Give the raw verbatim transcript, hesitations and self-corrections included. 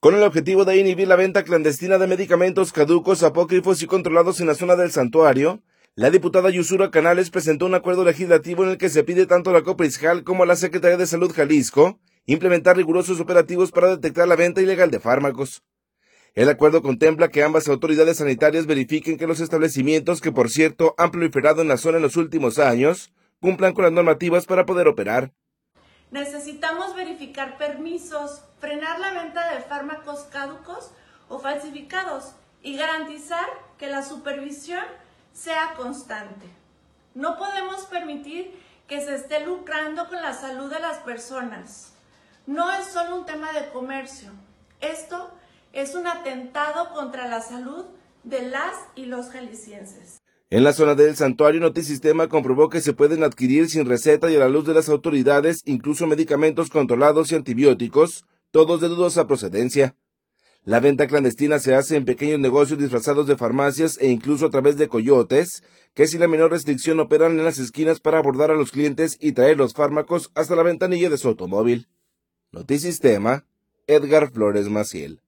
con el objetivo de inhibir la venta clandestina de medicamentos caducos, apócrifos y controlados en la zona del santuario. La diputada Yusura Canales presentó un acuerdo legislativo en el que se pide tanto a la Coprisjal como a la Secretaría de Salud Jalisco implementar rigurosos operativos para detectar la venta ilegal de fármacos. El acuerdo contempla que ambas autoridades sanitarias verifiquen que los establecimientos, que por cierto han proliferado en la zona en los últimos años, cumplan con las normativas para poder operar. Necesitamos verificar permisos, frenar la venta de fármacos caducos o falsificados y garantizar que la supervisión sea constante. No podemos permitir que se esté lucrando con la salud de las personas. No es solo un tema de comercio. Esto es un atentado contra la salud de las y los jaliscienses. En la zona del santuario, Notisistema comprobó que se pueden adquirir sin receta y a la luz de las autoridades incluso medicamentos controlados y antibióticos, todos de dudosa procedencia. La venta clandestina se hace en pequeños negocios disfrazados de farmacias e incluso a través de coyotes, que sin la menor restricción operan en las esquinas para abordar a los clientes y traer los fármacos hasta la ventanilla de su automóvil. Notisistema, Edgar Flores Maciel.